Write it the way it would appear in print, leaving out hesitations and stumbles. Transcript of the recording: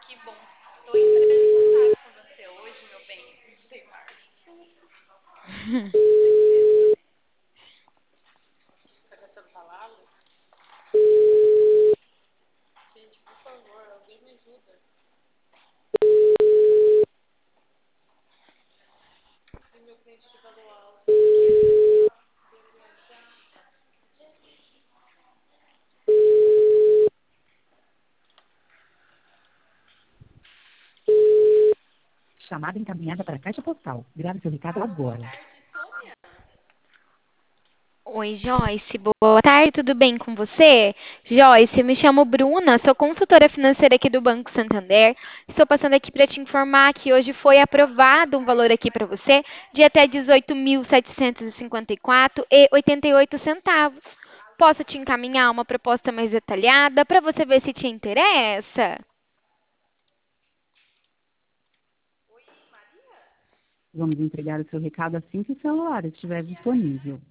Que bom. Tô entrando em contato com você hoje, meu bem. Sei, Marcio. Tá caçando palavras? Gente, por favor, alguém me ajuda. E meu cliente que falou alto. Chamada encaminhada para a caixa postal. Grave seu recado Boa agora. tarde, Sônia. Oi, Joyce. Boa tarde, tudo bem com você? Joyce, eu me chamo Bruna, sou consultora financeira aqui do Banco Santander. Estou passando aqui para te informar que hoje foi aprovado um valor aqui para você de até 18.754,88 centavos. Posso te encaminhar uma proposta mais detalhada para você ver se te interessa? Oi, Maria? Vamos entregar o seu recado assim que o celular estiver disponível.